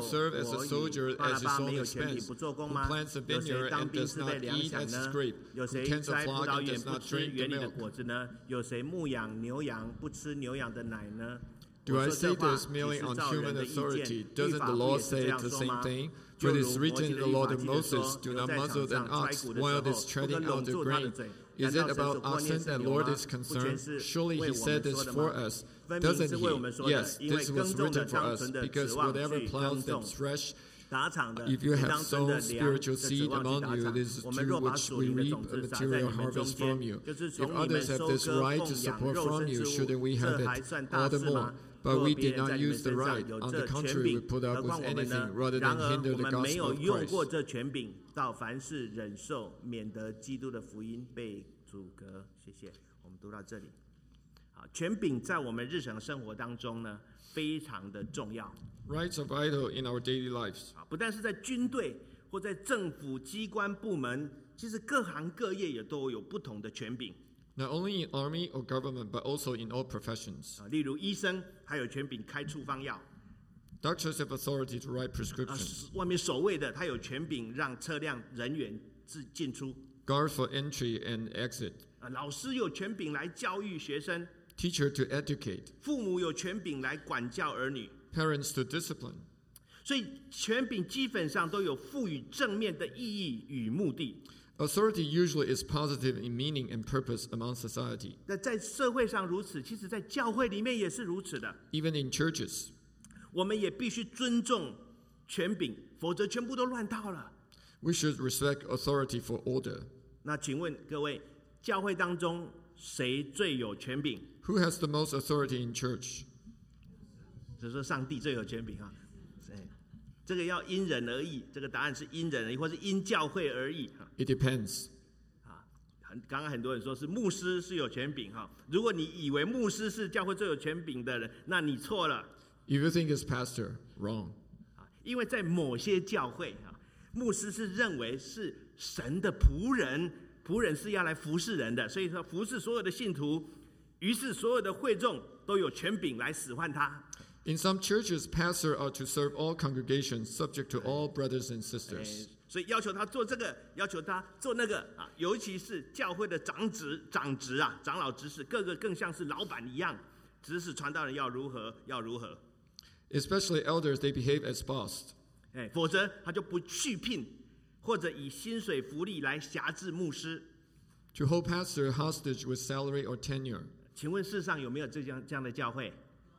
serve as a 我 soldier 与巴 at 拿 his 巴 own 没有权柄 expense, 不做工 who 吗？ plants a 有谁 vineyard 当 and 兵 does 是被 not 粮 eat 饷 at 呢？ his grape, 有 who 谁 tends a 栽葡 flock 萄 and 园 does 不 not 吃 drink the 园里的 milk? 果子呢？有谁牧养牛羊不吃牛羊的奶呢？ Do 我 I 说 say 这话 this 只 merely 是 on 照人 human 的意见， authority? 律 Doesn't 法 the 不 law 也是这 say 样 the 说 same 吗？ thing? 就 For it 如 is 摩 written 西 in 的 the 律 law 法 of 记得 Moses, 说， do 有 not 在 muzzle 场 an 上揣 ox 谷的 while 时 it 候， is 不 treading 可 out 拢 the 住他的 grain. 嘴。 Is 难 it 道神所 about 观念 oxen 是 that 牛 Lord 吗？ is 不全 concerned? 是 Surely 为 he 我们 said 说 this 的 for 吗？ us. 分明是 Doesn't 为我们 he? 说的， Yes, 因为 this 耕 was 种的 written for 当 us, 存的 because 指望 whatever 去 plows 耕种 them fresh, 打场的 if you 也 have 当存的 sown 粮 spiritual 的指 seed 望去 among 打 you, 场。 it is 我们 to 若把 which 属 we 灵的 reap 种 a 子撒在 material 你们中 harvest 间， from you. 就是 If 从你们 others have 收 this 割 right to 奉养 support 肉 from 身 you, 之物， shouldn't we 这 have 还 it 算大 all the 事 more? 吗？ But 若 we 别 did 人 not 在你们 use the 身上 right. 有 On 这 the 权 contrary, 柄， we put up 何 with 况我们呢 anything？ rather 然 than 而 hinder 我 the 们没 gospel 有 of 用过 Christ. 这权柄，到凡事忍受，免得基督的福音被阻隔。谢谢，我们读到这里。好，权柄在我们日常生活当中呢，非常的重要。 Rights are vital in our daily lives. 不但是在军队或在政府机关部门，其实各行各业也都有不同的权柄。 Not only in army or government, but also in all professions. 例如医生还有权柄开处方药， Doctors have authority to write prescriptions. 外面守卫的他有权柄让车辆人员进出。 Guard for entry and exit. 老师有权柄来教育学生， Teacher to educate. 父母有权柄来管教儿女。 Parents to discipline. 所以权柄基本上都有赋予正面的意义与目的。 Authority usually is positive in meaning and purpose among society. 那在社会上如此，其实在教会里面也是如此的。 Even in churches, 我们也必须尊重权柄，否则全部都乱套了。 we should respect authority for order. 那请问各位，教会当中谁最有权柄？ Who has the most authority in church? 只是说上帝最有权柄啊。这个要因人而异，这个答案是因人而异，或是因教会而异。 It depends. 刚刚很多人说是牧师是有权柄哈，如果你以为牧师是教会最有权柄的人，那你错了。 If you think it's pastor, wrong. 因为在某些教会牧师是认为是神的仆人，仆人是要来服侍人的，所以说服侍所有的信徒，于是所有的会众都有权柄来使唤他。 In some churches, pastors are to serve all congregations, subject to all brothers and sisters. 所以要求他做这个，要求他做那个尤其是教会的长执长老执事，个个更像是老板一样，指使传道人要如何。 Especially elders, they behave as boss. 否则他就不续聘或者以薪水福利来辖制牧师。 To hold pastor hostage with salary or tenure. 请问世上有没有这样的教会？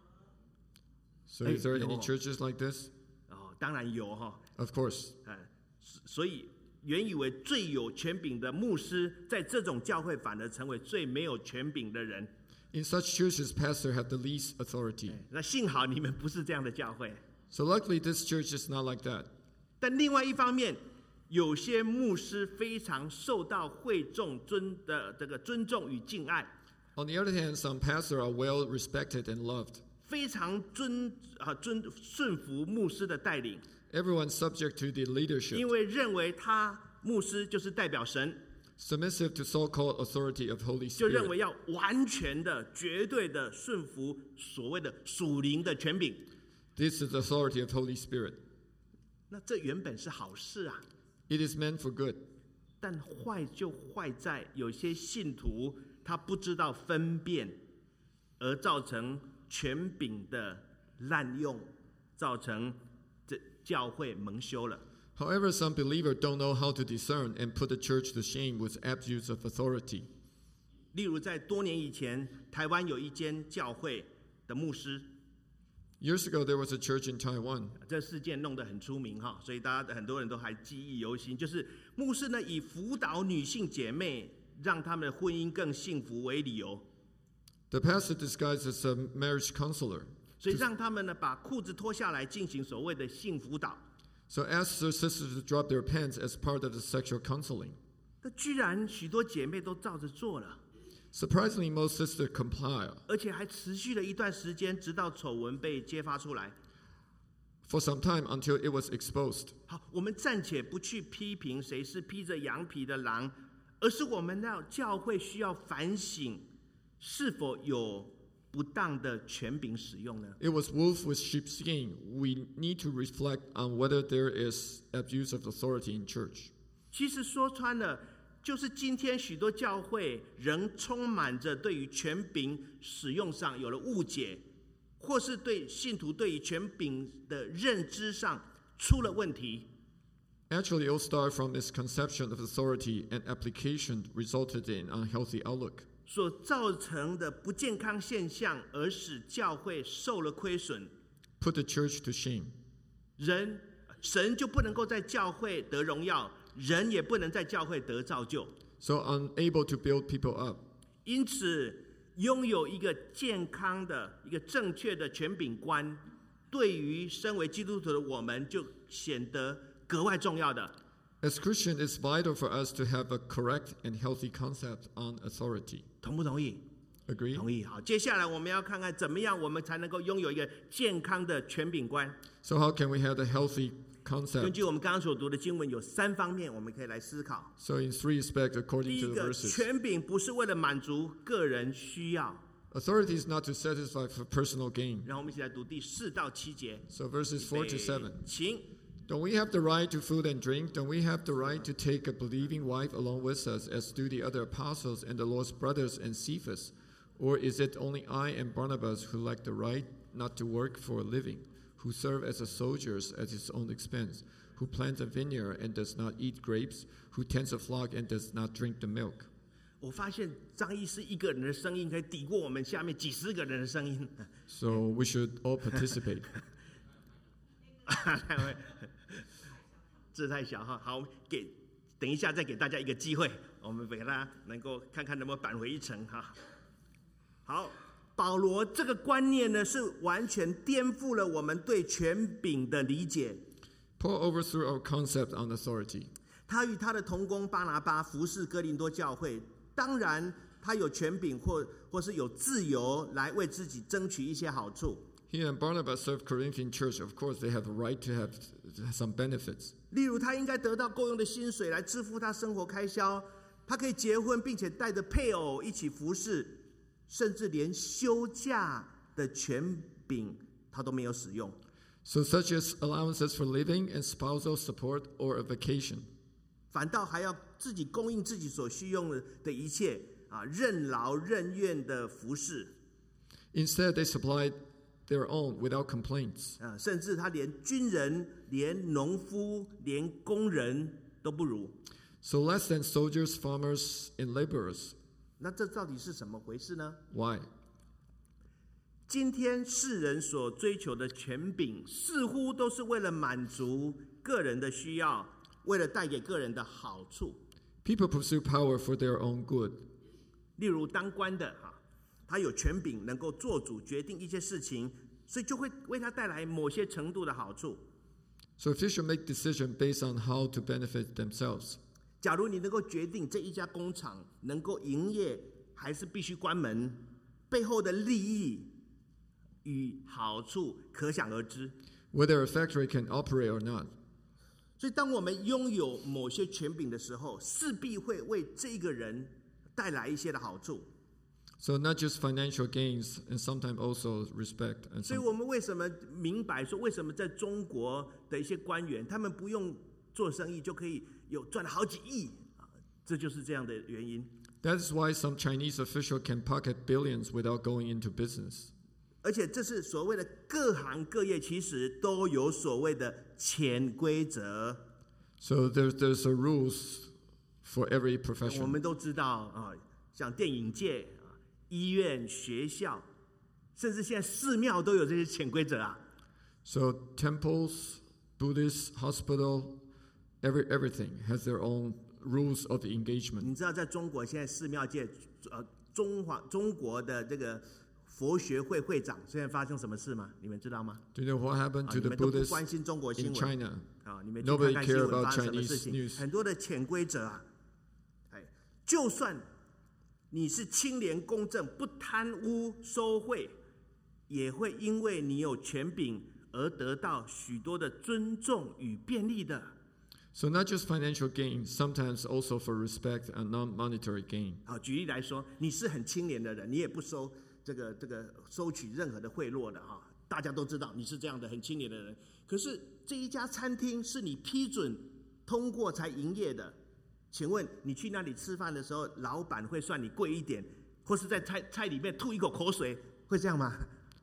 So is there any churches like this? 当然有哈。 Of course. 所以原以为最有权柄的牧师，在这种教会反而成为最没有权柄的人。 In such churches, pastors have the least authority. 那幸好你们不是这样的教会。 So luckily, this church is not like that. 但另外一方面，有些牧师非常受到会众这个尊重与敬爱。 On the other hand, some pastors are well respected and loved. 非常顺服牧师的带领。 Everyone subject to the leadership. 因为认为他牧师就是代表神。 Submissive to so-called authority of Holy 就认 Spirit. 为要完全的、绝对的顺服所谓的属灵的权柄。 This is the authority of Holy Spirit. 那这原本是好事啊。 It is meant for good. 但坏就坏在有些信徒他不知道分辨，而造成权柄的滥用，造成这教会蒙羞了。 However, some believers don't know how to discern and put the church to shame with abuse of authority. 例如，在多年以前，台湾有一间教会的牧师， Years ago, there was a church in Taiwan. 这事件弄得很出名哈，所以大家很多人都还记忆犹新。就是牧师呢，以辅导女性姐妹，让她们的婚姻更幸福为理由， The pastor disguised as a marriage counselor. 所以让他们呢把裤子脱下来进行所谓的性辅导。 So asked their sisters to drop their pants as part of the sexual counseling. 那居然许多姐妹都照着做了， Surprisingly, most sisters comply. 而且还持续了一段时间，直到丑闻被揭发出来。 For some time until it was exposed. 好，我们暂且不去批评谁是披着羊皮的狼，而是我们要教会需要反省，是否有不当的权柄使用呢？ It was wolf with sheepskin. We need to reflect on whether there is abuse of authority in church. 其实说穿了，就是今天许多教会仍充满着对于权柄使用上有了误解，或是对信徒对于权柄的认知上出了问题。 Actually, it all started from misconception of authority and application resulted in unhealthy outlook. 所造成的不健康现象，而使教会受了亏损， Put the church to shame. 神就不能够在教会得荣耀，人也不能在教会得造就。 So unable to build people up. 因此，拥有一个健康的、一个正确的权柄观，对于身为基督徒的我们，就显得格外重要的。 As Christians, it's vital for us to have a correct and healthy concept on authority. 同不同意？ Agree? 同意。好，接下来我们要看看怎么样我们才能够拥有一个健康的权柄观。 So how can we have a healthy 根 concept? 据我们刚刚所读的经文，有3方面，我们可以来思考。 So in 3 aspects, 第 according 一 to the 个， verses. 权柄不是为了满足个人需要。 Authority is not to satisfy for personal gain. 然后我们一起来读第4到7节。 So verses 4 to 7. 请。 Don't we have the right to food and drink? Don't we have the right to take a believing wife along with us, as do the other apostles and the Lord's brothers and Cephas? Or is it only I and Barnabas who lack the right not to work for a living, who serve as soldiers at his own expense, who plants a vineyard and does not eat grapes, who tends a flock and does not drink the milk? 我发现张医师一个人的声音可以抵过我们下面几十个人的声音。 So we should all participate. 字太小哈，好，等一下再给大家一个机会，我们给大家能够看看能不能扳回一城哈。好，保罗这个观念呢，是完全颠覆了我们对权柄的理解。 Paul overthrew our concept on authority. 他与他的同工巴拿巴服侍哥林多教会，当然他有权柄或是有自由来为自己争取一些好处。 He and Barnabas served Corinthian church. Of course, they have the right to have some benefits. 例如，他应该得到够用的薪水来支付他生活开销，他可以结婚，并且带着配偶一起服侍，甚至连休假的权柄他都没有使用。 So such as allowances for living and spousal support or a vacation. 反倒还要自己供应自己所需用的一切啊，任劳任怨的服侍。 Instead, they supplied their own without complaints. 甚至他连军人、连农夫、连工人都不如。 So less than soldiers, farmers, and laborers. 那这到底是怎么回事呢？ Why? 今天世人所追求的权柄，似乎都是为了满足个人的需要，为了带给个人的好处。 People pursue power for their own good. 例如当官的他有权柄能够做主决定一些事情，所以就会为他带来某些程度的好处。 So officials make decisions based on how to benefit themselves. 假如你能够决定这一家工厂能够营业还是必须关门，背后的利益与好处可想而知。 Whether a factory can operate or not. 所以当我们拥有某些权柄的时候，势必会为这个人带来一些的好处。 So not just financial gains, and sometimes also respect. And 所以我们为什么明白说，为什么在中国的一些官员，他们不用做生意就可以赚了好几亿，这就是这样的原因。 That is why some Chinese official can pocket billions without going into business. 而且这是所谓的各行各业，其实都有所谓的潜规则。 So there's a rules for every 我 profession. 们都知道像电影界、医院、学校，甚至现在寺庙都有这些潜规则啊。 So temples, Buddhist, hospital, everything has their own rules of engagement. 你知道，在中国现在寺庙界，中国的这个佛学会会长现在发生什么事吗？你们知道吗？ Do you know what happened to 你 the 们都不 Buddhists 关心中国新 in 闻 China? 你们去看看新闻发生什么事 Nobody care about Chinese 情， news. 很多的潜规则啊。就算你是清廉公正，不贪污收贿，也会因为你有权柄而得到许多的尊重与便利的。 So not just financial gain, sometimes also for respect and non-monetary gain. 举例来说，你是很清廉的人，你也不收这个收取任何的贿赂的哈，大家都知道你是这样的很清廉的人。可是这一家餐厅是你批准通过才营业的，请问你去那里吃饭的时候，老板会算你贵一点，或是在菜里面吐一口口水，会这样吗？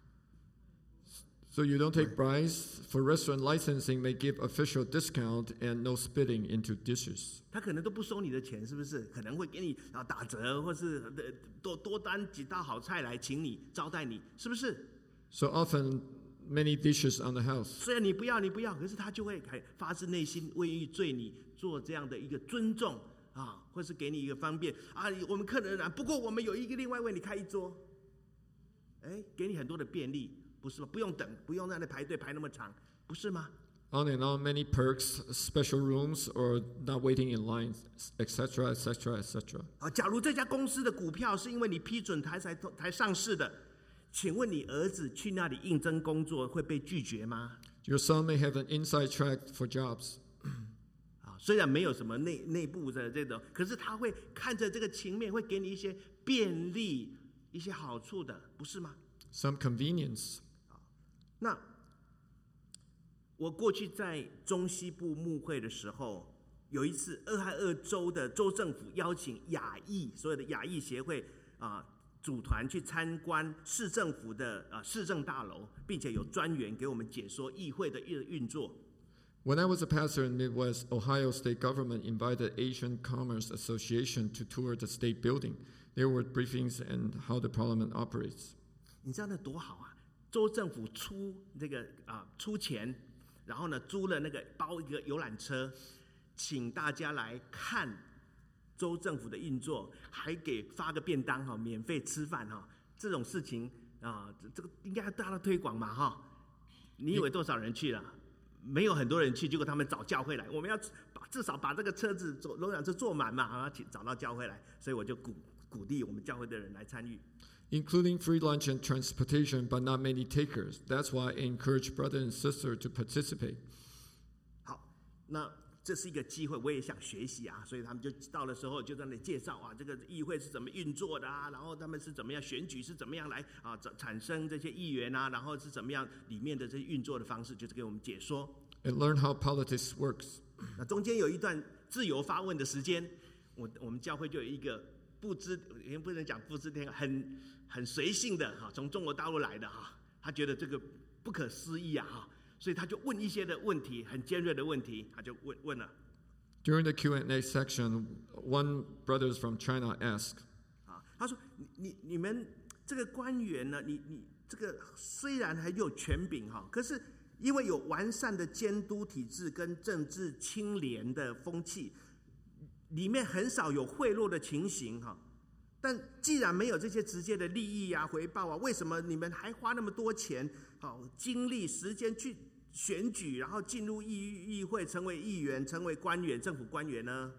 So you don't take bribes for restaurant licensing may give official discount and no spitting into dishes. 他可能都不收你的钱，是不是？可能会给你打折，或是多单几道好菜来请你招待你，是不是？ So often many dishes on the house. 虽然你不要，可是他就会发自内心为于对你做这样的一个尊重啊，或是给你一个方便啊。我们客人来，不过我们有一个另外为你开一桌，给你很多的便利。 不是吗？不用等，不用在那排队排那么长，不是吗？ On and on, many perks, special rooms, or not waiting in lines, etc., etc., etc. 假如这家公司的股票是因为你批准才上市的，请问你儿子去那里应征工作会被拒绝吗？ Your son may have an inside track for jobs. 虽然没有什么内部的这种，可是他会看着这个情面，会给你一些便利、一些好处的，不是吗？ Some convenience. 那我过去在中西部牧会的时候，有一次俄亥俄州的州政府邀请亚裔所有的亚裔协会组团去参观市政府的市政大楼，并且有专员给我们解说议会的运作。 When I was a pastor in Midwest, Ohio state government invited Asian Commerce Association to tour the state building. There were briefings on how the parliament operates. 你知道那多好啊！州政府出钱，然后呢租了包一个游览车，请大家来看州政府的运作，还发个便当免费吃饭这种事情这个应该大家推广嘛你以为多少人去了？没有很多人去，结果他们找教会来，我们要至少把这个车子游览车坐满嘛找到教会来，所以我就鼓励我们教会的人来参与。 Including free lunch and transportation, but not many takers. That's why I encourage brother and sister to participate. 好，那这是一个机会，我也想学习所以他们就到的时候就在那里介绍这个议会是怎么运作的然后他们是怎么样选举，是怎么样来产生这些议员然后是怎么样里面的这些运作的方式，就是给我们解说。 And learn how politics works. 那中间有一段自由发问的时间，我们教会就有一个也不能讲不知天很随性的从中国大陆来的他觉得这个不可思议所以他就问一些的问题，很尖锐的问题，他就问了。 During the Q&A section, one brother from China asked, 他说你们这个官员呢，你这个虽然还有权柄可是因为有完善的监督体制跟政治清廉的风气，里面很少有贿赂的情形但既然没有这些直接的利益回报为什么你们还花那么多钱精力时间去选举，然后进入议会，成为议员，成为官员，政府官员呢？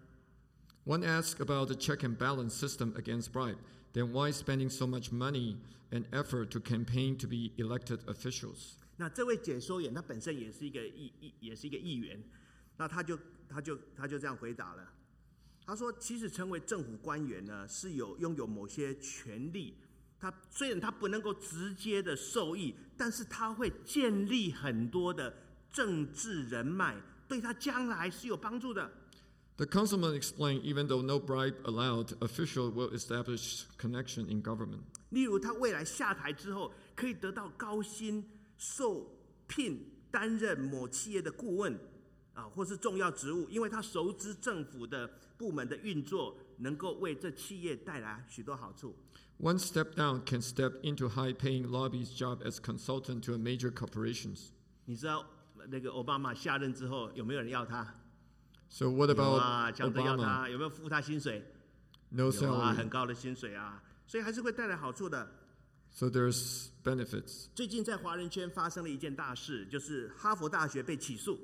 One asked about the check and balance system against bribe. Then why spending so much money and effort to campaign to be elected officials? 那这位解说员他本身也是一个议员，那他就这样回答了。他说：“其实成为政府官员呢，是拥有某些权利。他虽然他不能够直接的受益，但是他会建立很多的政治人脉，对他将来是有帮助的。” The councilman explained, even though no bribe allowed, official will establish connection in government. 例如，他未来下台之后，可以得到高薪受聘担任某企业的顾问或是重要职务，因为他熟知政府的部门的运作，能够为这企业带来许多好处。 One step down can step into high-paying lobby's job as consultant to a major corporations. 你知道那个奥巴马下任之后，有没有人要他？ So what about 抢着要 Obama? 他，有没有付他薪水？ No 有 salary. 很高的薪水所以还是会带来好处的。 So there's benefits. 最近在华人圈发生了一件大事，就是哈佛大学被起诉，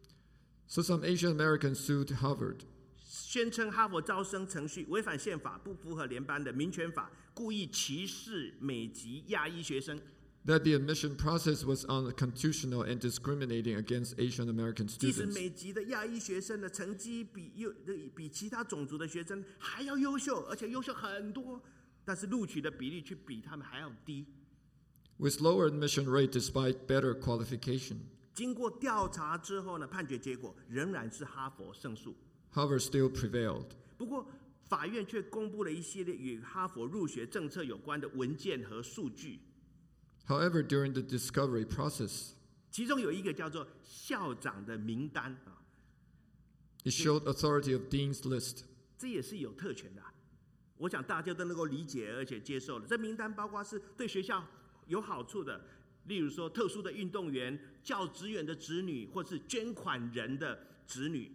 So some Asian Americans sued Harvard. 宣称哈佛招生程序违反宪法，不符合联邦的民权法，故意歧视美籍亚裔学生。 That the admission process was unconstitutional and discriminating against Asian American 即使 students. 美籍的亚裔学生的成绩比其他种族的学生还要优秀，而且优秀很多， 但是录取的比例却比他们还要低。 with lower admission rate despite better qualification. 经过调查之后呢，判决结果仍然是哈佛胜诉。 Harvard still prevailed. 不过，法院却公布了一系列与哈佛入学政策有关的文件和数据。 However, during the discovery process, 其中有一个叫做校长的名单啊， it showed authority of dean's list. 这也是有特权的我想大家都能够理解而且接受的。这名单包括是对学校有好处的，例如说特殊的运动员、教职员的子女，或是捐款人的子女。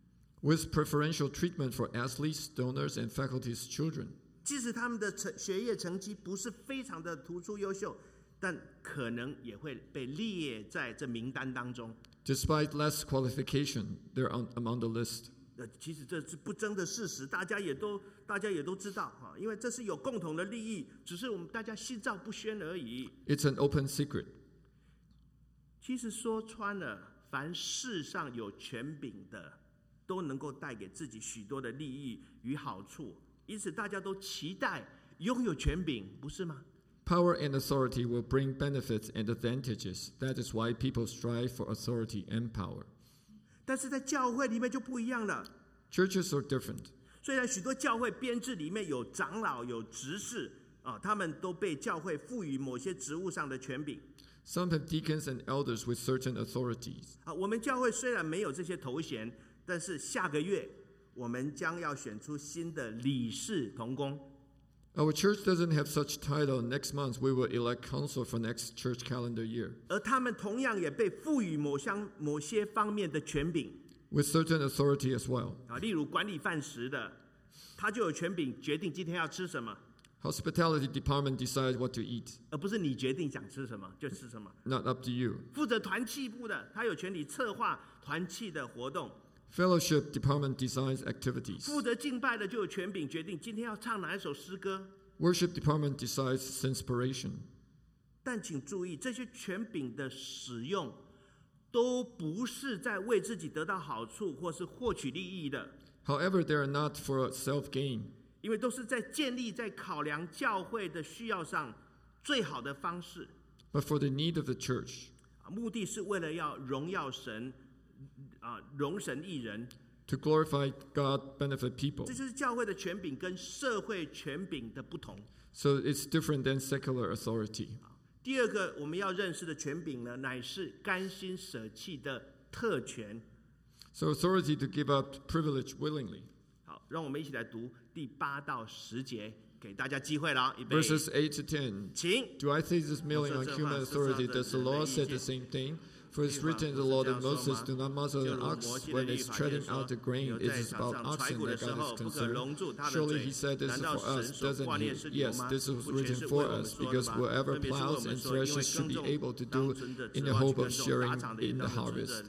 With preferential treatment for athletes, donors, and faculty's children. 即使他们的学业成绩不是非常的突出优秀，但可能也会被列在这名单当中。 Despite less qualification, they're among the list. 其实这是不争的事实，大家也都知道哈，因为这是有共同的利益，只是我们大家心照不宣而已。 It's an open secret. 其实说穿了，凡世上有权柄的，都能够带给自己许多的利益与好处，因此大家都期待拥有权柄，不是吗？ Power and authority will bring benefits and advantages. That is why people strive for authority and power. 但是在教会里面就不一样了。 Churches are different. 虽然许多教会编制里面有长老、有执事啊，他们都被教会赋予某些职务上的权柄。 Some have deacons and elders with certain authorities. 啊，我们教会虽然没有这些头衔，但是下个月我们将要选出新的理事同工。 Our church doesn't have such title. Next month, we will elect council for next church calendar year. 而他们同样也被赋予某些方面的权柄。 With certain authority as well. 啊，例如管理饭食的，他就有权柄决定今天要吃什么。 Hospitality department decides what to eat. 而不是你决定想吃什么就吃什么。 Not up to you. 负责团契部的，他有权利策划团契的活动。 Fellowship department designs activities. 负责敬拜的就有权柄决定今天要唱哪一首诗歌。 Worship department decides inspiration. 但请注意，这些权柄的使用，都不是在为自己得到好处或是获取利益的。 However, they are not for self-gain. 因为都是在建立在考量教会的需要上最好的方式。 But for the need of the church. 目的是为了要荣耀神。容神益人 to glorify God, benefit people. 这就是教会的权柄跟社会权柄的不同。 So it's different than secular authority. 第二个我们要认识的权柄呢，乃是甘心舍弃的特权。 So authority to give up privilege willingly. 好，让我们一起来读第8到10节，给大家机会了。预备 Verses 8 to 10. 请。 Do I think this merely on human authority? Does the law say the same thing? For it's written in the law that Moses do not muzzle an ox when it's treading out the grain. It is about oxen that God is concerned. Surely he said this for us, doesn't he? Yes, this was written for us, because whoever plows and threshes should be able to do in the hope of sharing in the harvest.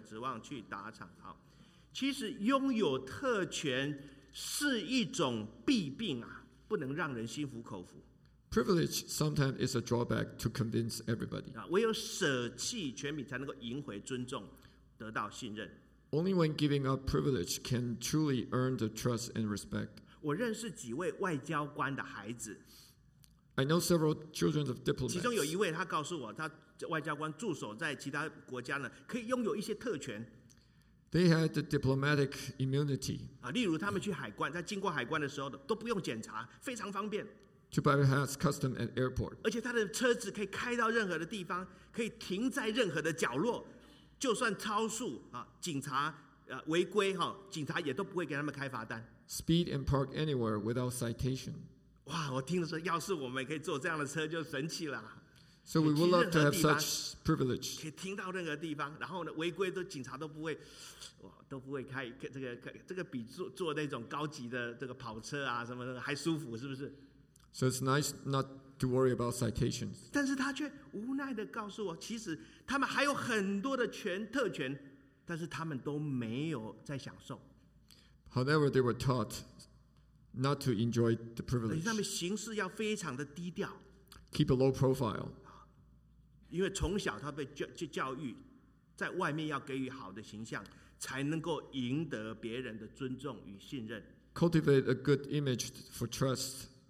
其实拥有特权是一种弊病啊，不能让人心服口服。 Privilege sometimes is a drawback to convince everybody. 唯有舍弃权柄，才能够赢回尊重，得到信任。 Only when giving up privilege can truly earn the trust and respect. 我认识几位外交官的孩子， I know several children of 其中有 diplomats. 一位他告诉我，他外交官驻守在其他国家呢，可以拥有一些特权。 They had the diplomatic immunity 啊，例如他们去海关，在经过海关的时候都不用检查，非常方便。 to bypass custom at airport. 而且他的车子可以开到任何的地方，可以停在任何的角落，就算超速啊，警察违规哈，警察也都不会给他们开罚单。 Speed and park anywhere without citation. 哇，我听的时候，要是我们可以坐这样的车，就神奇了。 So we would love to have such privilege. 可以停到任何地方，然后呢，违规的警察都不会，都不会开这个比坐那种高级的这个跑车啊什么的还舒服，是不是？ So it's nice not to worry about citations. 但是他却无奈的告诉我，其实他们还有很多的特权，但是他们都没有在享受。 However, they were taught not to enjoy the 而且 privilege. 他们行事要非常的低调， Keep a low profile. 因为从小他被教育，在外面要给予好的形象，才能够赢得别人的尊重与信任。 Cultivate a good image for trust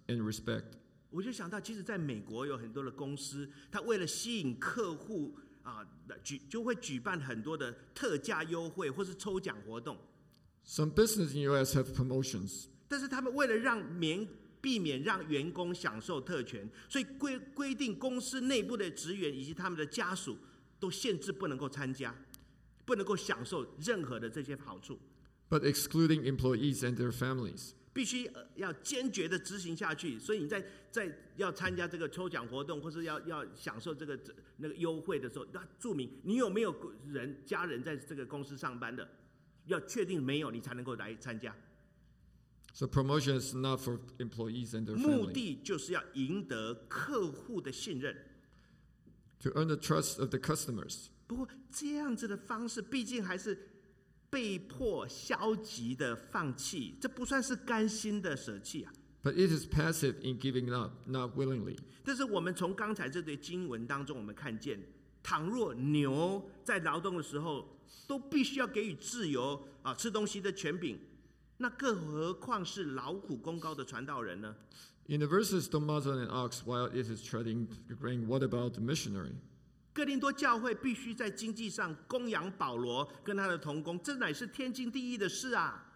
and respect. 我就想到，其实在美国有很多的公司，它为了吸引客户就会举办很多的特价优惠或是抽奖活动。 Some businesses in the U.S. have promotions, 但是他们为了避免让员工享受特权，所以规定公司内部的职员以及他们的家属都限制不能够参加，不能够享受任何的这些好处， but excluding employees and their families. 必须要坚决的执行下去。所以你在要参加这个抽奖活动，或是要享受那个优惠的时候，要注明你有没有家人在这个公司上班的，要确定没有，你才能够来参加。 So promotion is not for employees and their 目 families. 的就是要赢得客户的信任。 To earn the trust of the customers. 不过这样子的方式，毕竟还是被迫消极的放弃，这不算是甘心的舍弃啊。 But it is passive in giving up, not willingly. 但是我们从刚才这对经文当中，我们看见，倘若牛在劳动的时候都必须要给予自由吃东西的权柄，那更何况是劳苦功高的传道人呢？ In the verses, don't muzzle an ox while it is treading the grain. What about the missionary? 哥林多教会必须在经济上供养保罗跟他的同工，这乃是天经地义的事啊。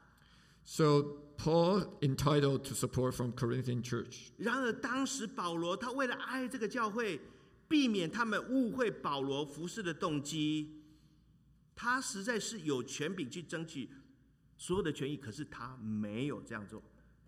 So Paul entitled to support from Corinthian church. 然而当时保罗他为了爱这个教会，避免他们误会保罗服事的动机，他实在是有权柄去争取所有的权益，可是他没有这样做。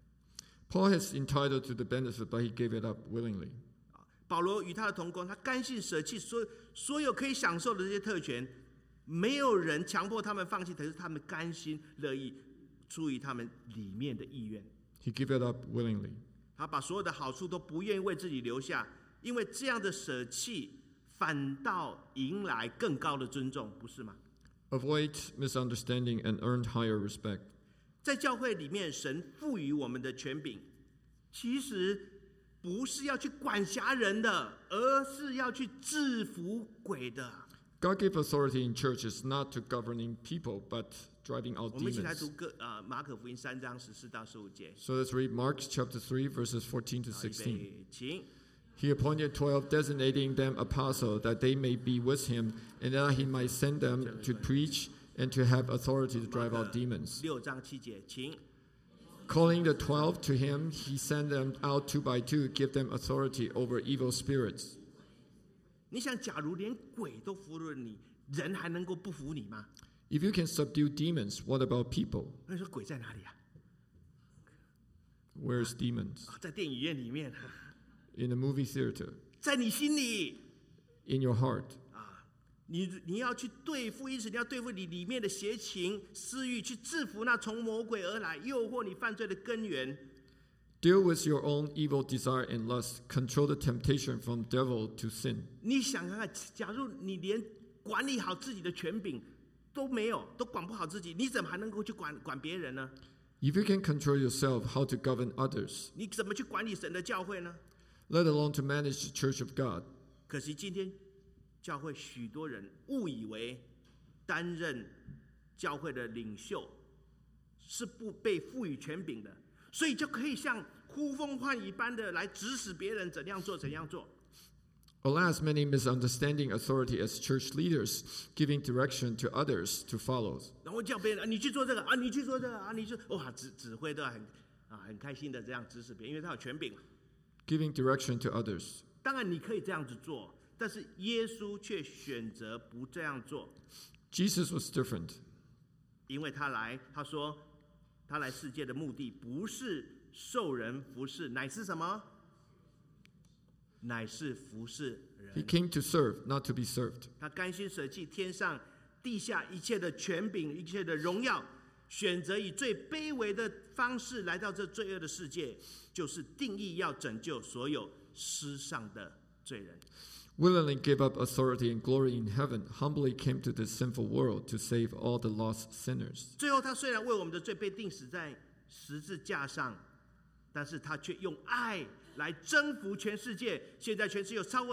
Paul is entitled to the benefit, but he gave it up willingly. 保罗与他的同工，他甘心舍弃所有可以享受的这些特权，没有人强迫他们放弃，可是他们甘心乐意，出于他们里面的意愿。 He gave it up willingly. 他把所有的好处都不愿意为自己留下，因为这样的舍弃反倒迎来更高的尊重，不是吗？ Avoid misunderstanding and earn higher respect. 在教会里面，神赋予我们的权柄，其实不是要去管辖人的，而是要去制服鬼的。 God gave authority in churches not to governing people, but driving out 我们一起来 demons. 读马可福音3章14到15节。 So let's read Mark chapter 3, verses 14 to 16. 预备，请。 He appointed 12, designating them apostles, that they may be with him, and that he might send them to preach and to have authority to drive out demons. 6章7节，请。 Calling the 12 to him, he sent them out 2 by 2, give them authority over evil spirits. 你想，假如连鬼都服了你，人还能够不服你吗？ If you can subdue demons, what about people? 那你说鬼在哪里啊？ Where's demons? 在电影院里面， In the movie theater, 在你心里。 in your heart. 你要去对付，因此你要对付你里面的邪情私欲，去制服那从魔鬼而来诱惑你犯罪的根源。 Deal with your own evil desire and lust. Control the temptation from devil to sin. 你想看看，假如你连管理好自己的权柄都没有，都管不好自己，你怎么还能够去管别人呢？ If you can control yourself, how to govern others? 你怎么去管理神的教会呢？ Let alone to manage the church of God. 可惜今天教会许多人误以为担任教会的领袖是不被赋予权柄的，所以就可以像呼风唤雨般的来指使别人怎样做怎样做。 Alas, many misunderstanding authority as church leaders, giving direction to others to follow. 然后叫别人你去做这个你去做这个你去哇指挥都很开心的这样指使别人，因为他有权柄。 Giving direction to others. 当然你可以这样子做，但是耶稣却选择不这样做。 Jesus was different. 因为他说他来世界的目的不是受人服侍，乃是什么？乃是服侍人。 He came to serve, not to be served. 他甘心舍弃天上地下一切的权柄，一切的荣耀，选择以最卑微的方式来到这罪恶的世界，就是定义要拯救所有失丧的罪人。 Willingly gave up authority and glory in heaven, humbly came to this sinful world to save all the lost sinners. 最后他虽然为我们的罪被钉死在十字架上，但是他却用爱来征服全世界。现在全世界有超过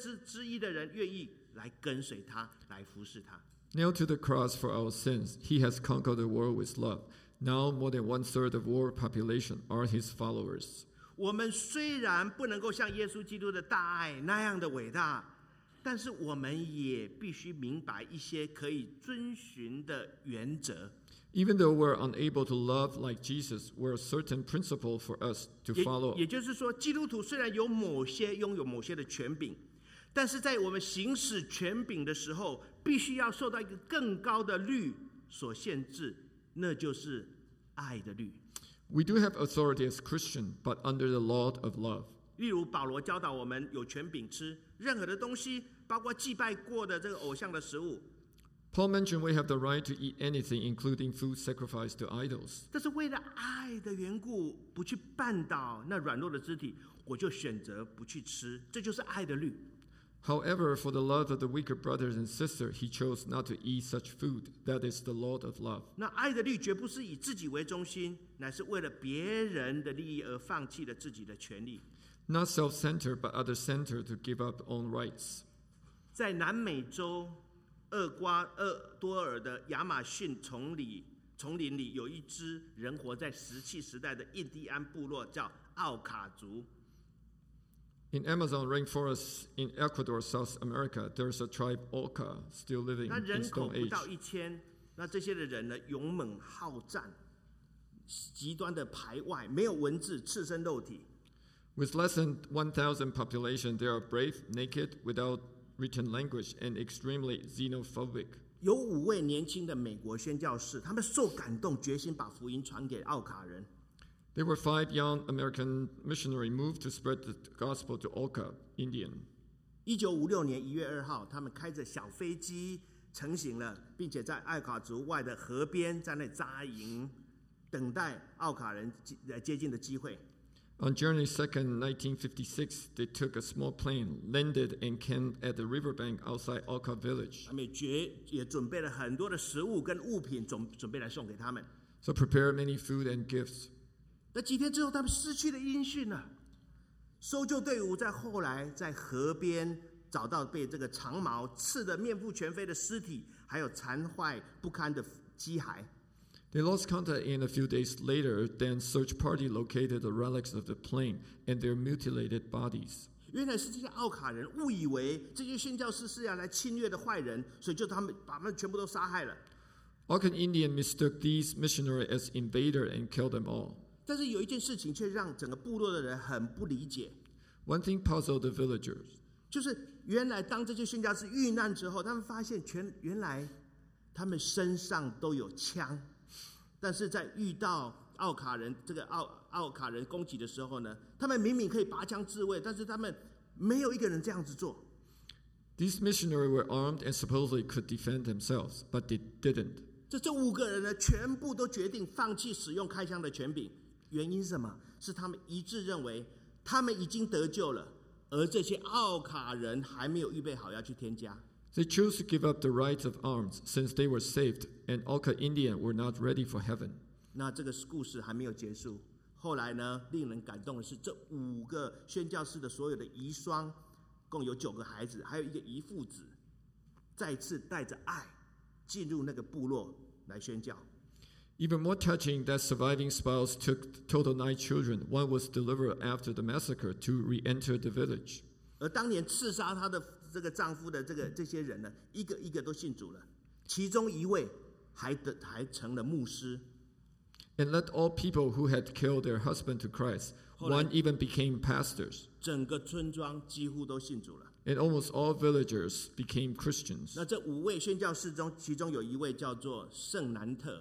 1/3的人愿意来跟随他，来服侍他。 Nailed to the cross for our sins, he has conquered the world with love. Now more than 1/3 of world population are his followers. 我们虽然不能够像耶稣基督的大爱那样的伟大，但是我们也必须明白一些可以遵循的原则。 Even though we're unable to love like Jesus, we're a certain principle for us to follow. 也就是说，基督徒虽然拥有某些的权柄，但是在我们行使权柄的时候，必须要受到一个更高的律所限制，那就是爱的律。 We do have authority as Christian, but under the law of love. 例如保罗教导我们有权柄吃任何的东西，包括祭拜过的这个偶像的食物。 Paul mentioned we have the right to eat anything, including food sacrificed to idols. 但是为了爱的缘故，不去绊倒那软弱的肢体，我就选择不去吃，这就是爱的律。 However, for the love of the weaker brothers and sisters, he chose not to eat such food. That is the law of love. 那爱的律绝不是以自己为中心，乃是为了别人的利益而放弃了自己的权利。 Not self-centered, but other-centered to give up own rights. 在南美洲厄多尔的亚马逊丛林里，有一支人活在石器时代的印第安部落，叫奥卡族。 In Amazon rainforest in Ecuador, South America, there's a tribe Auca still living 那 in 人口 Stone 不 Age. 到1000，那这些的人呢，勇猛好战，极端的排外，没有文字，赤身肉体。 With less than 1,000 population, they are brave, naked, without written language, and extremely xenophobic. 有5位年轻的美国宣教士，他们受感动，决心把福音传给奥卡人。 There were 5 young American missionaries moved to spread the gospel to Auca, Indian. 1956年1月2号，他们开着小飞机成行了，并且在奥卡族外的河边在那扎营，等待奥卡人接近的机会。 On January 2nd, 1956, they took a small plane, landed, and camped at the riverbank outside Auca village. 他们也准备了很多的食物跟物品，准备来送给他们。 So prepare many food and gifts. 那几天之后，他们失去了音讯了。搜救队伍在后来在河边找到被这个长矛刺得面目全非的尸体，还有残坏不堪的机骸。 They lost contact and a few days later, then search party located the relics of the plane and their mutilated bodies. 原来是这些奥卡人误以为这些宣教士是要来侵略的坏人，所以把他们全部都杀害了。 Aucan Indian mistook these missionaries as invaders and killed them all. 但是有一件事情却让整个部落的人很不理解。 One thing puzzled the villagers. 就是原来当这些宣教士遇难之后，他们发现原来他们身上都有枪。但是在遇到奥卡人攻击的时候呢，他们明明可以拔枪自卫，但是他们没有一个人这样子做。 These missionaries were armed and supposedly could defend themselves, but they didn't. 这5个人呢，全部都决定放弃使用开枪的权柄。原因是什么？是他们一致认为他们已经得救了，而这些奥卡人还没有预备好要去添加。 They chose to give up the right of arms since they were saved, and Auca Indian were not ready for heaven. 那这个故事还没有结束。后来呢，令人感动的是，这5个宣教士的所有的遗孀，共有9个孩子，还有一个遗父子，再次带着爱进入那个部落来宣教。 Even more touching, that surviving spouse took total 9 children. One was delivered after the massacre to re-enter the village. 而当年刺杀她的这个丈夫的这些人呢，一个一个都信主了，其中1位还成了牧师。 And led all people who had killed their husband to Christ. One even became pastors. 整个村庄几乎都信主了。 And almost all villagers became Christians. 那这5位宣教士中，其中有1位叫做圣南特。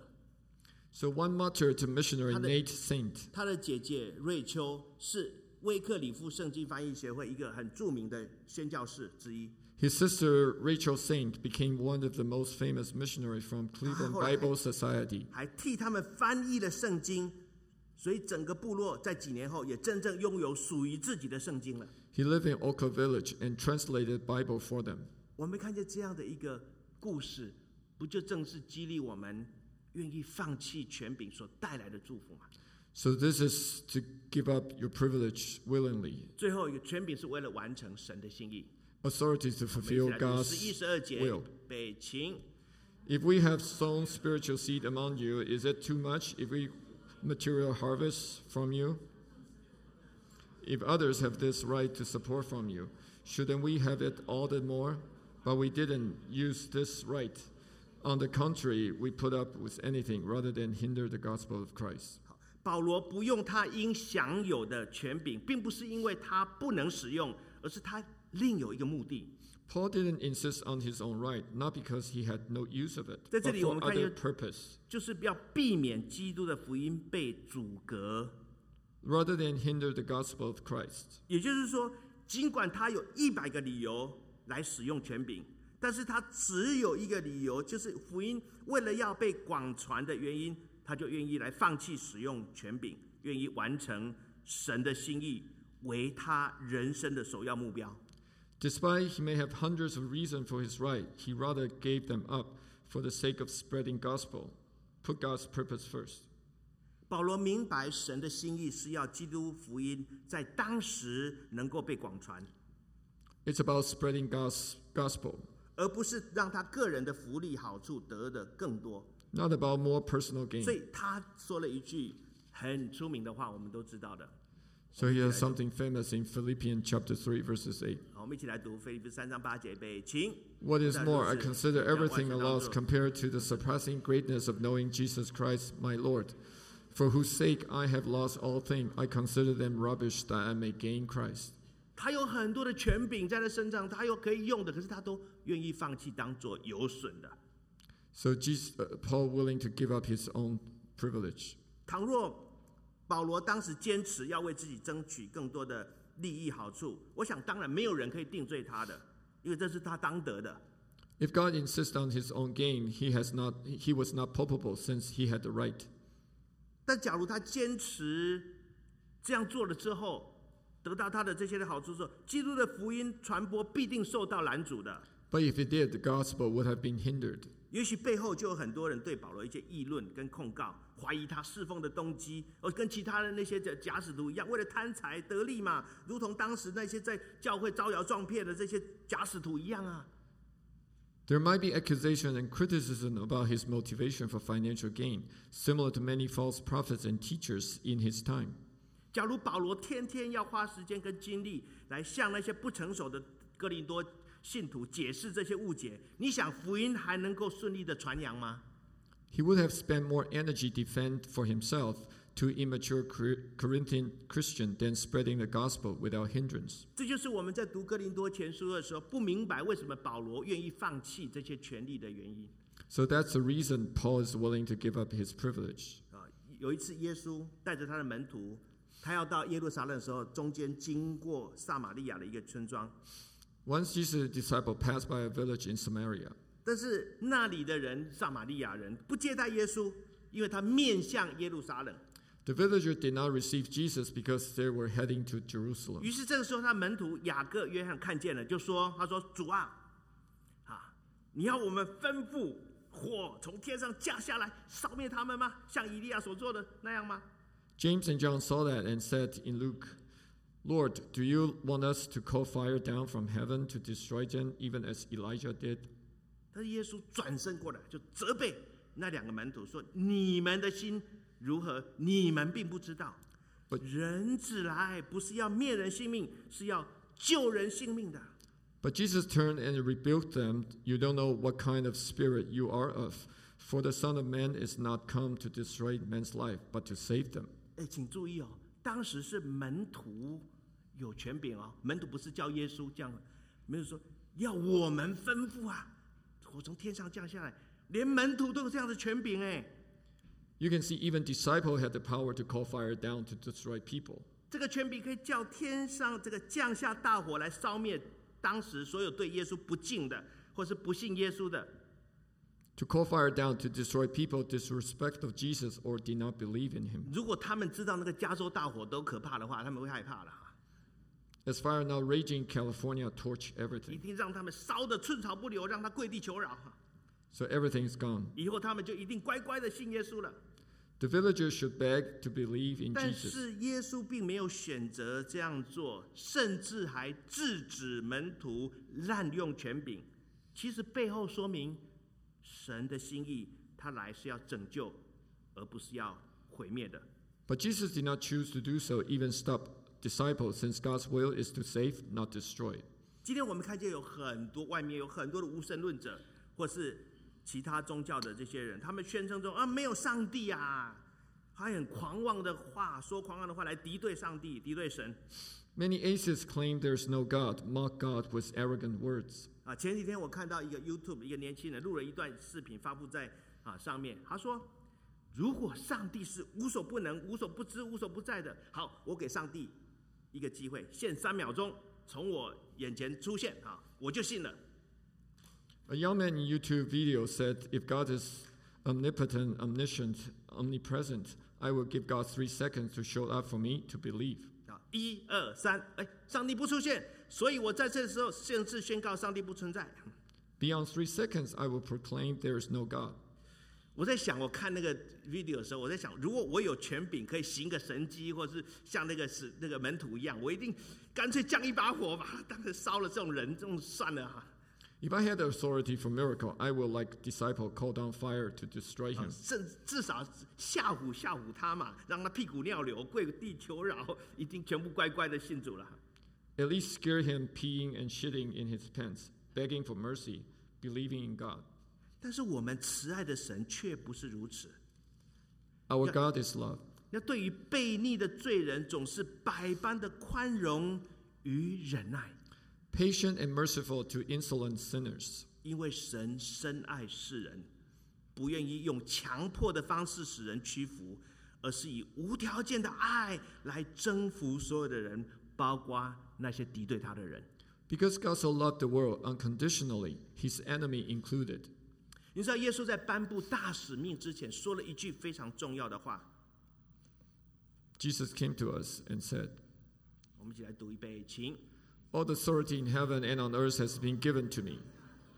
So one martyr to missionary Nate Saint. 他的姐姐瑞秋是威克里夫圣经翻译协会一个很著名的宣教士之一。 His sister Rachel Saint became one of the most famous missionaries from Cleveland Bible Society. 还替他们翻译了圣经，所以整个部落在几年后也真正拥有属于自己的圣经了。 He lived in Auca village and translated Bible for them. 我们看见这样的一个故事，不就正是激励我们愿意放弃权柄所带来的祝福吗？ So this is to give up your privilege willingly. 最后一个权柄是为了完成神的心意。 Authority to fulfill God's 11、12节 will. 北秦。 If we have sown spiritual seed among you, is it too much if we material harvest from you? If others have this right to support from you, shouldn't we have it all the more? But we didn't use this right. On the contrary, we put up with anything rather than hinder the gospel of Christ. 保罗不用他应享有的权柄，并不是因为他不能使用，而是他另有一个目的。 Paul didn't insist on his own right, not because he had no use of it, 在这 but 里我 for 们看 other purpose. 就是要避免基督的福音被阻隔。 Rather than hinder the gospel of Christ. 也就是说，尽管他有100个理由来使用权柄，但是他只有一个理由，就是福音为了要被广传的原因，他就愿意来放弃使用权柄，愿意完成神的心意，为他人生的首要目标。 Despite he may have hundreds of reasons for his right, he rather gave them up for the sake of spreading gospel, put God's purpose first. 保罗明白神的心意是要基督福音在当时能够被广传， It's about spreading God's gospel, 而不是让他个人的福利好处得的更多。 not about more personal gain. 所以他说了一句很出名的话，我们都知道的。 So he has something famous in Philippians chapter 3, verses 8. 好，我们一起来读腓立比3章8节，备，请。 What is more, I consider everything a 在 loss compared to the surpassing greatness of knowing Jesus Christ, my Lord, for whose sake I have lost all things. I consider them rubbish that I may gain Christ. 他有很多的权柄在他身上，他有可以用的，可是他都愿意放弃，当做有损的。 So Paul willing to give up his own privilege. 倘若保罗当时坚持要为自己争取更多的利益好处，我想当然没有人可以定罪他的，因为这是他当得的。 If God insists on his own gain, he was not culpable since he had the right. 但假如他坚持这样做了之后，得到他的这些的好处之后，基督的福音传播必定受到拦阻的。 But if he did, the gospel would have been hindered. 也许背后就有很多人对保罗一些议论跟控告，怀疑他侍奉的动机，跟其他的那些假使徒一样，为了贪财得利嘛，如同当时那些在教会招摇撞骗的这些假使徒一样啊。 There might be accusation and criticism about his motivation for financial gain, similar to many false prophets and teachers in his time. 假如保罗天天要花时间跟精力来向那些不成熟的哥林多信徒解释这些误解，你想福音还能够顺利的传扬吗？ He would have spent more energy defend for himself to immature Corinthian Christian than spreading the gospel without hindrance. 这就是我们在读哥林多前书的时候不明白为什么保罗愿意放弃这些权利的原因。 So that's the reason Paul is willing to give up his privilege. 有一次耶稣带着他的门徒，他要到耶路撒冷的时候，中间经过撒玛利亚的一个村庄。 Once Jesus' disciple passed by a village in Samaria. 但是那里的人，撒玛利亚人不接待耶稣，因为他面向耶路撒冷。 The villagers did not receive Jesus because they were heading to Jerusalem. 于是这个时候，他门徒雅各、约翰看见了，就说：“他说主啊，你要我们吩咐火从天上降下来烧灭他们吗？像以利亚所做的那样吗？” James and John saw that and said in Luke, Lord, do you want us to call fire down from heaven to destroy them, even as Elijah did? 但是耶稣转身过来，就责备那2个门徒说：“你们的心如何？你们并不知道。人子来不是要灭人性命，是要救人性命的。” But Jesus turned and rebuked them. You don't know what kind of spirit you are of. For the Son of Man is not come to destroy man's life, but to save them. 请注意哦，当时是门徒有权柄哦，门徒不是叫耶稣这样，没有说要我们吩咐啊，火从天上降下来，连门徒都有这样的权柄哎。 You can see even disciples had the power to call fire down to destroy people. 这个权柄可以叫天上这个降下大火来烧灭当时所有对耶稣不敬的，或是不信耶稣的。 To call fire down to destroy people disrespect of Jesus or did not believe in him. 如果他们知道那个加州大火都可怕的话，他们会害怕了。 As fire now raging in California torch 一 everything. 定让他们烧得寸草不留，让他跪地求饶。 So everything is gone. 以后他们就一定乖乖的信耶稣了。 The villagers should beg to believe in 但 Jesus. 是耶稣并没有选择这样做，甚至还制止门徒滥用权柄。其实背后说明神的心意，他来是要拯救，而不是要毁灭的。 But Jesus did not choose to do so, even stop disciples, since God's will is to save, not destroy. 今天我们看见外面有很多的无神论者，或是其他宗教的这些人，他们宣称说没有上帝啊，还很狂妄的话，说狂妄的话来敌对上帝，敌对神。 Many atheists claim there's no God, mock God with arrogant words. 前几天我看到一个 YouTube 一个年轻人录了一段视频发布在上面，他说：如果上帝是无所不能、无所不知、无所不在的，好，我给上帝一个机会，限3秒钟从我眼前出现我就信了。 A young man in YouTube video said, if God is omnipotent, omniscient, omnipresent, I will give God 3 seconds to show up for me to believe. 1、2、3，上帝不出现，所以我在这时候正式宣告上帝不存在。 Beyond 3 seconds, I will proclaim there is no God. 我在想，我看那个 video 的时候，我在想，如果我有权柄可以行个神迹，或是像那个门徒一样，我一定干脆降一把火把他当成烧了这种人，这种算了 If I had the authority for miracle, I will, like disciple, call down fire to destroy him. 至少吓唬他嘛，让他屁股尿流，跪地求饶，一定全部乖乖的信主了。 At least scare him peeing and shitting in his pants, begging for mercy, believing in God. 但是我们慈爱的神却不是如此。 Our God is love. 那对于悖逆的罪人，总是百般的宽容与忍耐。 Patient and merciful to insolent sinners. 因为神深爱世人，不愿意用强迫的方式使人屈服，而是以无条件的爱来征服所有的人，包括那些敌对他的人。 Because God so loved the world unconditionally, his enemy included. 你知道耶稣在颁布大使命之前说了一句非常重要的话。 Jesus came to us and said, 我们一起来读一遍，请。 All the authority in heaven and on earth has been given to me.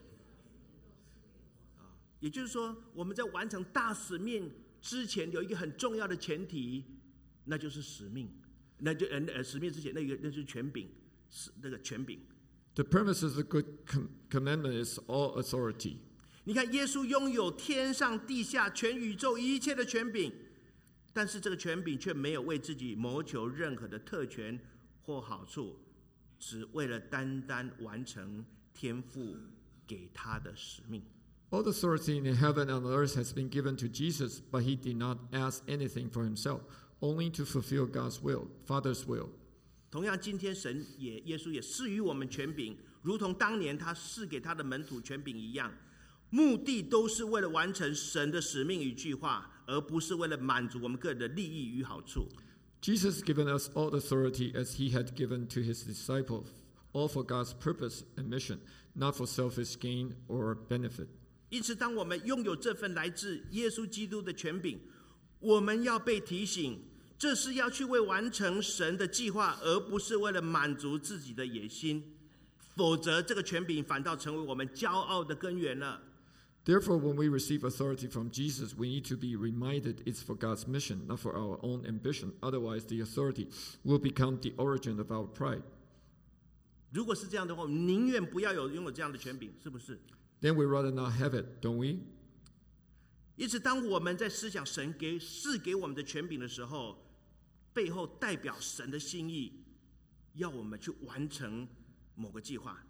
也就是说，我们在完成大使命之前有一个很重要的前提，那就是使命。那就使命之前那就是权柄，那个权柄。 The premise of the good commandment is all authority. 你看，耶稣拥有天上地下全宇宙一切的权柄，但是这个权柄却没有为自己谋求任何的特权或好处，只为了单单完成天父给他的使命。 All the authority in heaven and on earth has been given to Jesus, but he did not ask anything for himself, only to fulfill God's will, Father's will. 同样，今天耶稣也赐予我们权柄，如同当年他赐给他的门徒权柄一样，目的都是为了完成神的使命与计划，而不是为了满足我们个人的利益与好处。 Jesus given us all authority as he had given to his disciples, all for God's purpose and mission, not for selfish gain or benefit. 因此，当我们拥有这份来自耶稣基督的权柄，我们要被提醒，这是要去为完成神的计划，而不是为了满足自己的野心。否则，这个权柄反倒成为我们骄傲的根源了。 Therefore, when we receive authority from Jesus, we need to be reminded it's for God's mission, not for our own ambition. Otherwise, the authority will become the origin of our pride. 如果是这样的话，我们宁愿不要拥有这样的权柄，是不是？ Then we rather not have it, don't we? 因此，当我们在思想神赐给我们的权柄的时候，背后代表神的心意，要我们去完成某个计划。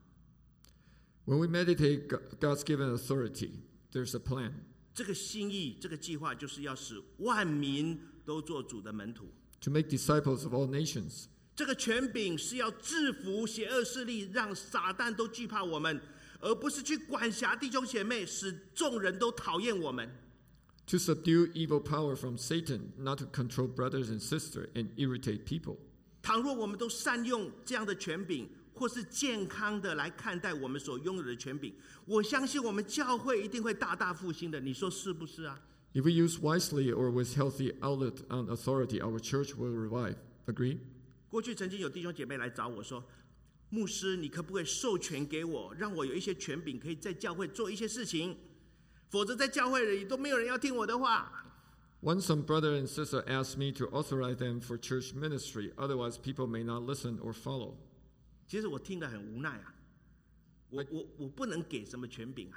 When we meditate God's given authority, there's a plan. 这个心意，这个计划，就是要使万民都做主的门徒。 To make disciples of all nations. 这个权柄是要制服邪恶势力，让撒旦都惧怕我们，而不是去管辖弟兄姐妹，使众人都讨厌我们。 To subdue evil power from Satan, not to control brothers and sisters and irritate people. 倘若我们都善用这样的权柄，或是健康的来看待我们所拥有的权柄，我相信我们教会一定会大大复兴的。你说是不是啊？ If we use wisely or with healthy outlet on authority, our church will revive. Agree? 过去曾经有弟兄姐妹来找我说，牧师，你可不可以授权给我，让我有一些权柄，可以在教会做一些事情，否则在教会里都没有人要听我的话。 Once some brother and sister asked me to authorize them for church ministry, otherwise people may not listen or follow. 其实我听得很无奈啊，我不能给什么权柄啊。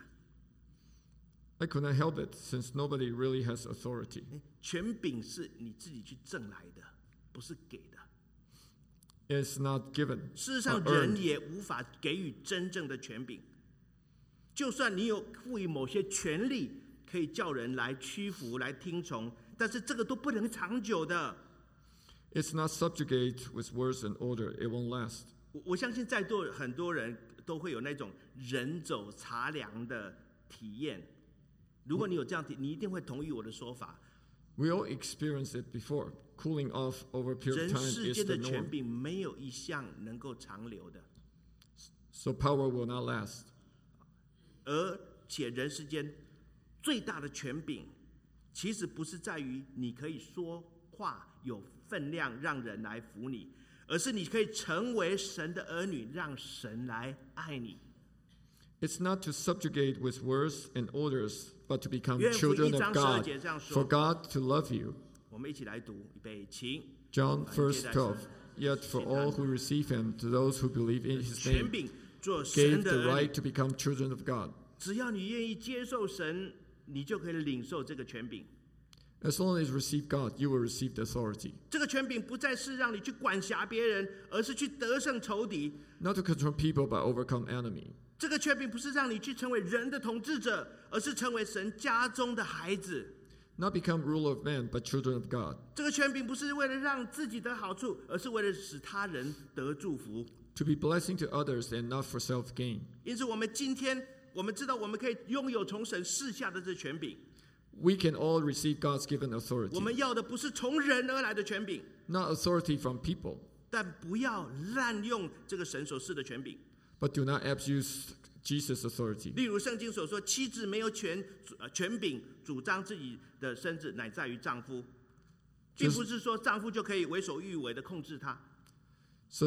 I could not help it, since nobody really has authority. 权柄是你自己去挣来的，不是给的。 is not given 事实上 or 人 earned. 也无法给予真正的权柄。就算你有赋予某些权利，可以叫人来屈服、来听从，但是这个都不能长久的。 It's not subjugate with words and order. It won't last. 我相信在座很多人都会有那种人走茶凉的体验。如果你有这样你一定会同意我的说法。 We all experienced it before. Cooling off over a period 人 of time 世 is 间 the 的权 norm. 柄没有一项能够长留的， So power will not last. 而且人世间最大的权柄，其实不是在于你可以说话有分量，让人来服你，而是你可以成为神的儿女，让神来爱你。 It's not to subjugate with words and orders, but to become 约翰福音 children 1 of 章12 God, 节这样 for 说。 God to love you. 我们一起来读，预备，请。 John verse 12. Yet for all who receive him, to those who believe in his 权 name, 柄做神 gave 的 the 儿女 right，to become children of God. 只要你愿意接受神，你就可以领受这个权柄。 As long as you receive God, you will receive the authority. 这个权柄不再是让你去管辖别人，而是去得胜仇敌。 Not to control people, but overcome enemy. 这个权柄不是让你去成为人的统治者，而是成为神家中的孩子。 Not become ruler of men, but children of God. 这个权柄不是为了让自己得好处，而是为了使他人得祝福。 To be blessing to others and not for self-gain. 因此，我们今天我们知道，我们可以拥有从神赐下的这权柄。 We can all receive God's given authority. 我们要的不是从人而来的权柄， Not authority from people, 但不要滥用这个神所赐的权柄。 but do not abuse Jesus' authority. 例如圣经所说，妻子没有权柄主张自己的身子，乃在于丈夫，并不是说丈夫就可以为所欲为的控制她， So,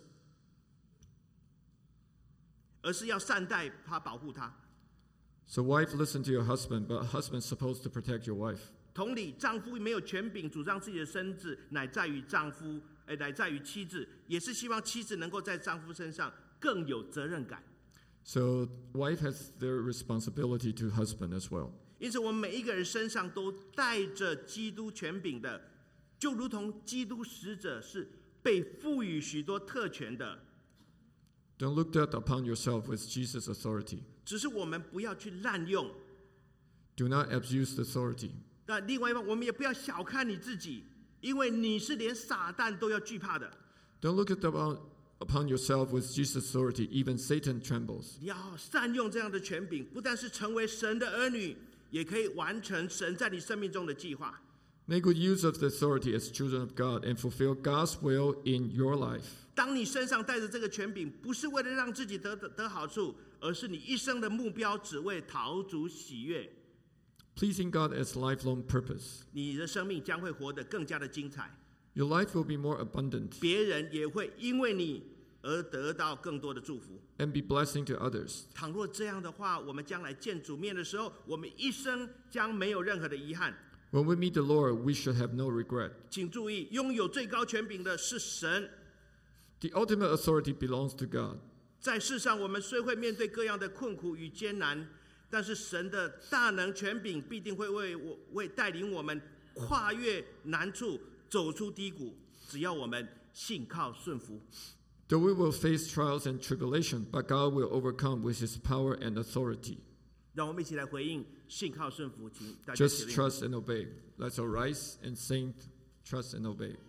而是要善待她、保护她。 so wife, listen to your husband, but husband's supposed to protect your wife. 同理，丈夫没有权柄主张自己的身子，乃在于乃在于妻子，也是希望妻子能够在丈夫身上更有责任感。 So wife has their responsibility to husband as well. 因此，我们每一个人身上都带着基督权柄的，就如同基督使者是被赋予许多特权的。 Don't look down upon yourself with Jesus' authority. 只是我们不要去滥用。 Do not abuse the authority. 那另外一方，我们也不要小看你自己，因为你是连撒旦都要惧怕的。 Don't look upon yourself with Jesus' authority. Even Satan trembles. 你要善用这样的权柄，不但是成为神的儿女，也可以完成神在你生命中的计划。 Make good use of the authority as children of God and fulfill God's will in your life. 当你身上带着这个权柄，不是为了让自己得好处，而是你一生的目标只为讨主喜悦。 Pleasing God as lifelong purpose. 你的生命将会活得更加的精彩， Your life will be more abundant 别人也会因为你而得到更多的祝福。 and be blessing to others. 倘若这样的话，我们将来见主面的时候，我们一生将没有任何的遗憾。 When we meet the Lord, we should have no regret. 请注意，拥有最高权柄的是神。 The ultimate authority belongs to God. 在世上，我们虽会面对各样的困苦与艰难，但是神的大能权柄必定会为带领我们跨越难处，走出低谷。只要我们信靠顺服。 Though we will face trials and tribulation, but God will overcome with His power and authority. 让我们一起来回应信靠顺服，请大家起 Just 立。 trust and obey. Let's all rise and sing, trust and obey.